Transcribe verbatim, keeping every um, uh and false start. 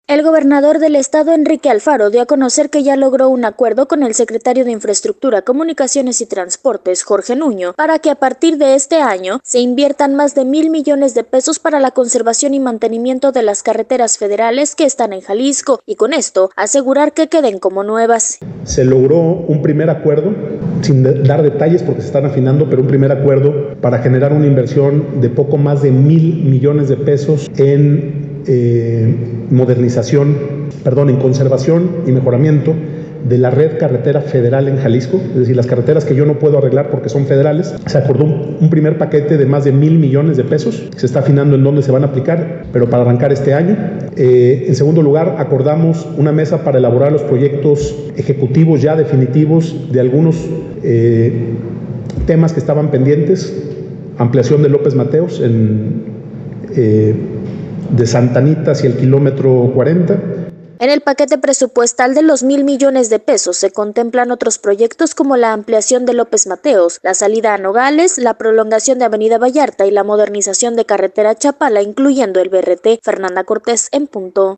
El gobernador del estado, Enrique Alfaro, dio a conocer que ya logró un acuerdo con el secretario de Infraestructura, Comunicaciones y Transportes, Jorge Nuño, para que a partir de este año se inviertan más de mil millones de pesos para la conservación y mantenimiento de las carreteras federales que están en Jalisco y con esto asegurar que queden como nuevas. Se logró un primer acuerdo, sin dar detalles porque se están afinando, pero un primer acuerdo para generar una inversión de poco más de mil millones de pesos en Eh, modernización, perdón, en conservación y mejoramiento de la red carretera federal en Jalisco, es decir, las carreteras que yo no puedo arreglar porque son federales. Se acordó un, un primer paquete de más de mil millones de pesos, se está afinando en dónde se van a aplicar, pero para arrancar este año. Eh, en segundo lugar, acordamos una mesa para elaborar los proyectos ejecutivos ya definitivos de algunos eh, temas que estaban pendientes, ampliación de López Mateos en eh, de Santa Anita hacia el kilómetro cuarenta. En el paquete presupuestal de los mil millones de pesos se contemplan otros proyectos como la ampliación de López Mateos, la salida a Nogales, la prolongación de Avenida Vallarta y la modernización de carretera Chapala, incluyendo el B R T. Fernanda Cortés, en punto.